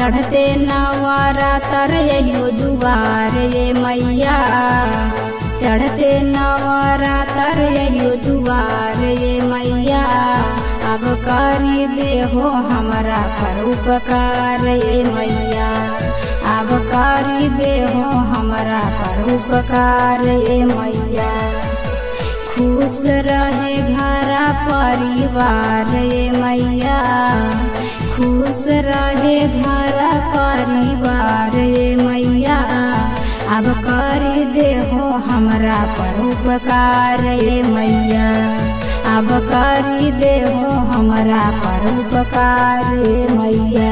चढ़ते नवरात्र अइयो दुआर ये मैया, चढ़ते नवरात्र अइयो दुआर ये मैया। अब करी देहो हमरा पर उपकार ये मैया, अब करी देहो हमरा पर उपकार ये मैया। खुश रहे घर परिवार ये मैया, खुश रहे घर परिवार ये मैया। अब कर देहो हमरा पर उपकार ये मैया, अब कर देहो हमरा पर उपकार ये मैया।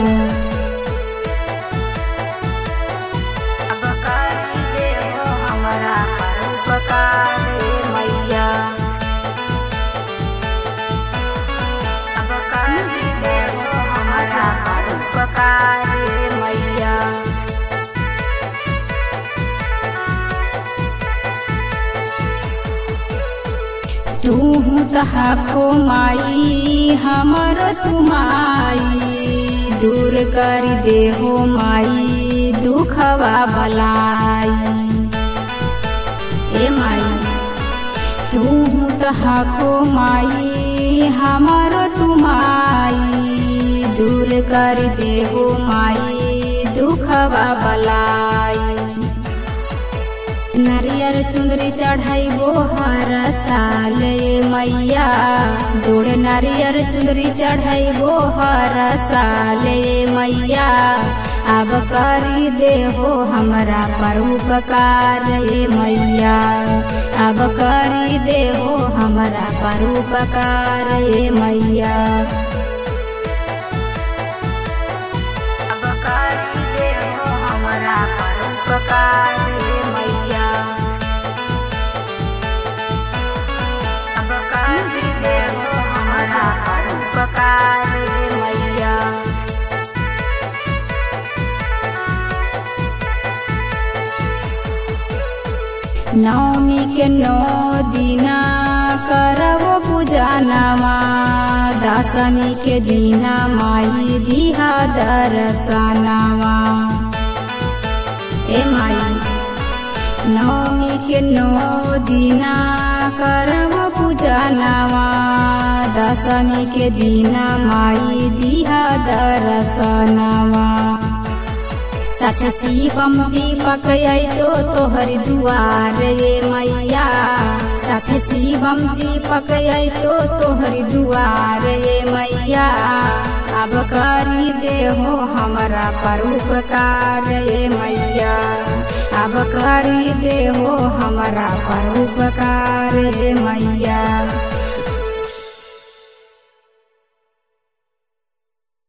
अब कर देहो हमरा पर उपकार ये मैया, अब कर देहो हमरा पर उपकार ये मैया। तू तहाको माई हमरो तुमाई, दूर कर देहो माई दुखवा बलाई ए माई। तू तहाको माई हमरो तुमाई, दूर कर देहो माई दुखवा बलाई। नारियर चुंदरी चढ़ाइबो हर साल ये मैया, जोड़े नारियर चुंदरी चढ़ाइबो हर साल ये मैया। अब करी देहो हमरा पर उपकार ये मैया, अब करी देहो हमरा पर उपकार ये मैया। अब करी देहो हमरा पर उपकार ये मैया, अब करी देहो हमरा पर उपकार ये मैया। नवमी के 9 दिना करब पूजनवा, दशमी के दिना माई दिहा दर्शनवा ए माई। नवमी के 9 दिना करब पूजनवा, दशमी के दिना माई दिहा दर्शनवा। साथ शिवम दीपक अइतो तोहर दुआर ये मैया, साथ शिवम दीपक अइतो तोहर दुआर ये मैया। अब करी देहो हमरा पर उपकार ये मैया, अब करी देहो हमरा पर उपकार ये मैया।